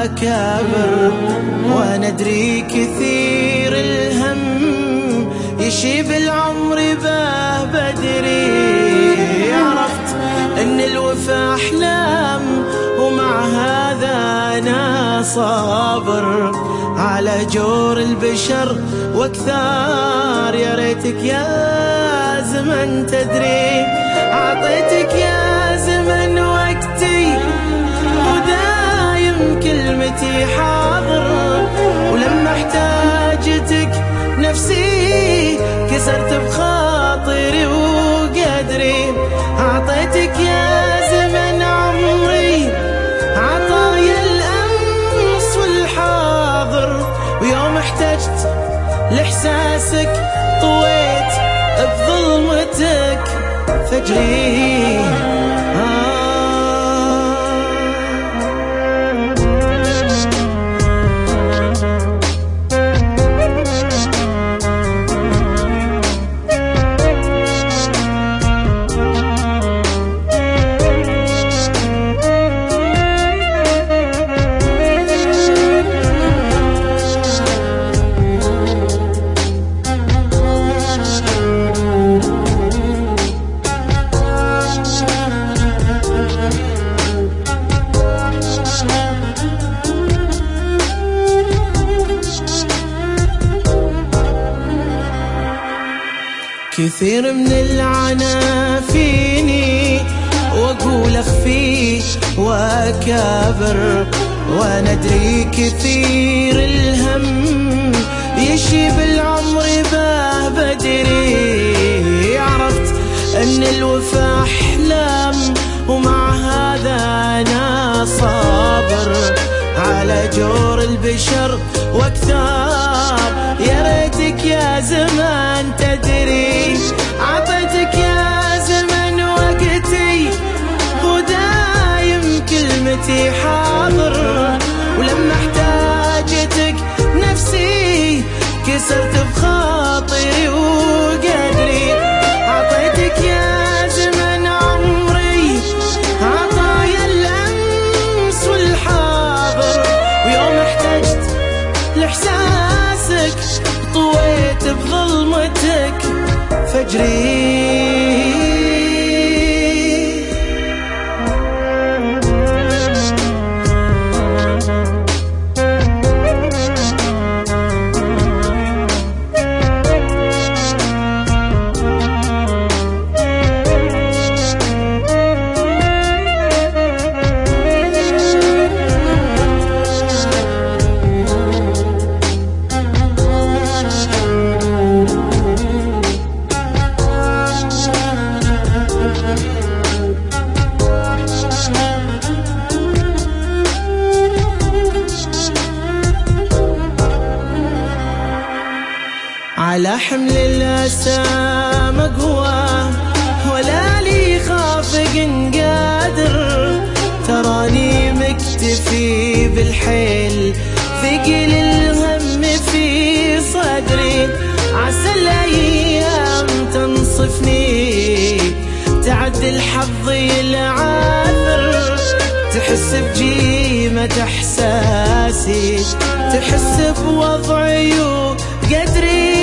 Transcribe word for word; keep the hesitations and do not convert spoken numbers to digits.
واكابر، وانا ادري كثير الهم يشيب العمر به بدري. عرفت ان الوفا احلام ومع هذا انا صابر على جور البشر واكثار. يا ريتك يا زمن تدري، عطيتك يا زمن وقتي ودايم كلمتي حاضر، ولما احتاجتك نفسي كسرت بخاطري وقدري. عطيتك يا زمن عمري عطايا الأمس والحاضر، ويوم احتجت لإحساسك طويت بظلمتك فجري. آه كثير من العنا فيني واقول اخفي واكابر، وانا ادري كثير الهم يشيب العمر به بدري. عرفت ان الوفا احلام ومع هذا انا صابر على جور البشر واكثار. يا ريتك يا زمان تدري، عطيتك يا زمن وقتي ودايم كلمتي حاضر، ولما احتاجتك نفسي كسرت بخاطري وقدري. عطيتك يا زمن عمري عطايا الأمس والحاضر، ويوم احتجت لإحساسك طويت بظلمتك فجري. على حمل الأسى مقوى ولا لي خافق قادر، تراني مكتفي بالحيل ثقل الهم في صدري. عسى الأيام تنصفني تعدل حظي العاثر، تحس بجيمة إحساسي تحس بوضعي وقدري.